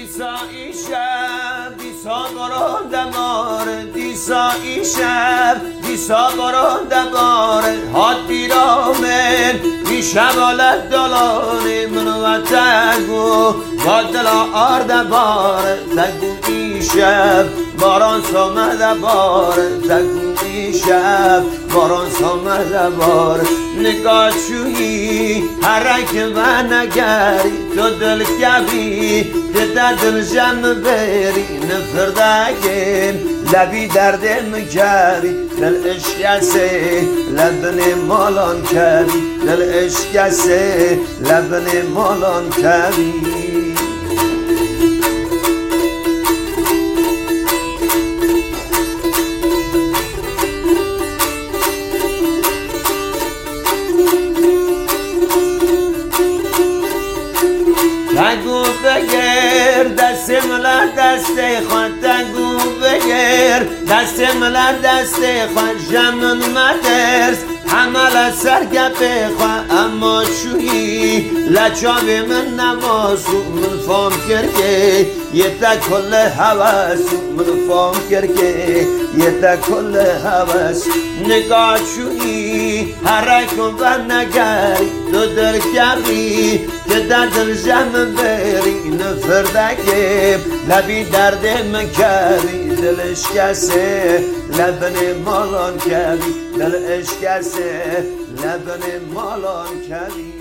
دیسایی شب دیسا بران دماره دیسایی شب دیسا بران دماره هاد بیرامن بی شبالت دلانه منو و تگو با دلا آرد باره تگو ای شب باران سامده باره تگو ای شب باران سامده باره نگاه شویی حرک و نگری تو دل کبی ده دل جمع بری نفردگین لبی درد مکری دل اشکسه لبن مالان کبی دل اشکسه لبن مالان کبی تگو بگیر دست ملر دست خود تگو بگیر دست ملر دست خود جمن مدرس حمل سرگپ خود اما شویی لچاب من نمازو من فام کرکه یه تا کل حواسو من فام کرکه یه تا کل حواس نگاه شویی حرک و نگری دو در کبی که در دل جمع بری نفردگیم لبی درد مکبی دلش کسه لبن مالان کبی دلش کسه لبن مالان کبی